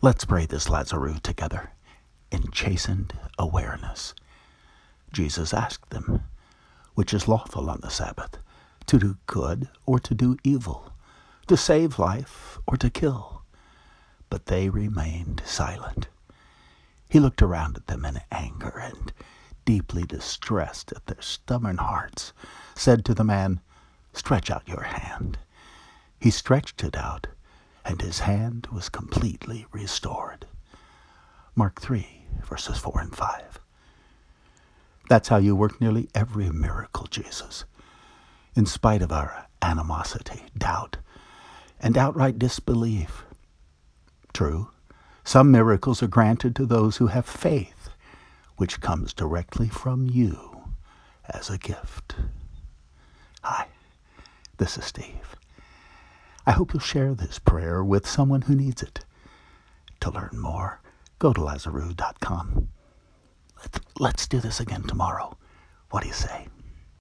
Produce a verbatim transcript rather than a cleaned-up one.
Let's pray this Lazarus together in chastened awareness. Jesus asked them, which is lawful on the Sabbath, to do good or to do evil, to save life or to kill? But they remained silent. He looked around at them in anger and, deeply distressed at their stubborn hearts, said to the man, "Stretch out your hand." He stretched it out, and his hand was completely restored. Mark three, verses four and five. That's how you work nearly every miracle, Jesus. In spite of our animosity, doubt, and outright disbelief. True, some miracles are granted to those who have faith, which comes directly from you as a gift. Hi, this is Steve. I hope you'll share this prayer with someone who needs it. To learn more, go to Lazarus dot com. Let's do this again tomorrow. What do you say?